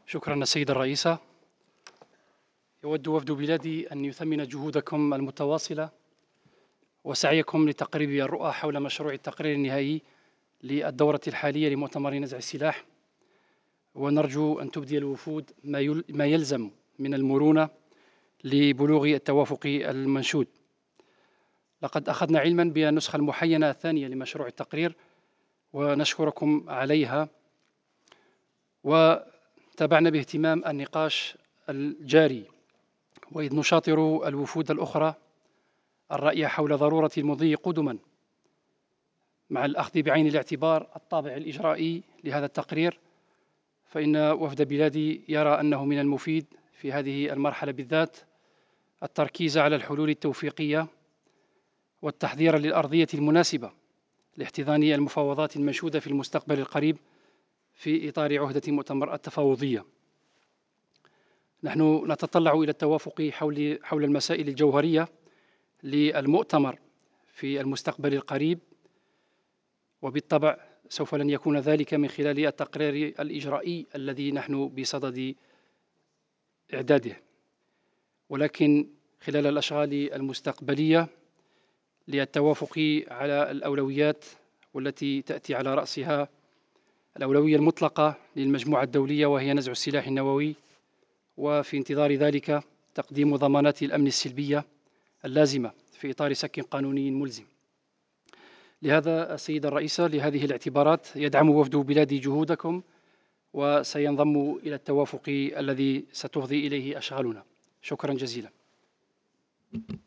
شكرا السيدة الرئيسة. يود وفد بلادي أن يثمن جهودكم المتواصلة وسعيكم لتقريب الرؤى حول مشروع التقرير النهائي للدورة الحالية لمؤتمر نزع السلاح، ونرجو أن تبدي الوفود ما يلزم من المرونة لبلوغ التوافق المنشود. لقد أخذنا علما بالنسخة المحينة الثانية لمشروع التقرير ونشكركم عليها، وتابعنا باهتمام النقاش الجاري، وإذ نشاطر الوفود الأخرى الرأي حول ضرورة المضي قدما مع الأخذ بعين الاعتبار الطابع الإجرائي لهذا التقرير، فإن وفد بلادي يرى أنه من المفيد في هذه المرحلة بالذات التركيز على الحلول التوفيقية والتحضير للأرضية المناسبة لاحتضان المفاوضات المنشودة في المستقبل القريب في إطار عهدة مؤتمر التفاوضية. نحن نتطلع إلى التوافق حول المسائل الجوهرية للمؤتمر في المستقبل القريب، وبالطبع سوف لن يكون ذلك من خلال التقرير الإجرائي الذي نحن بصدد إعداده، ولكن خلال الأشغال المستقبلية للتوافق على الأولويات، والتي تأتي على رأسها الأولوية المطلقة للمجموعة الدولية وهي نزع السلاح النووي، وفي انتظار ذلك تقديم ضمانات الأمن السلبية اللازمة في إطار سك قانوني ملزم. لهذا السيدة الرئيسة، لهذه الاعتبارات يدعم وفد بلادي جهودكم وسينضم إلى التوافق الذي ستفضي إليه أشغالنا. شكرا جزيلا.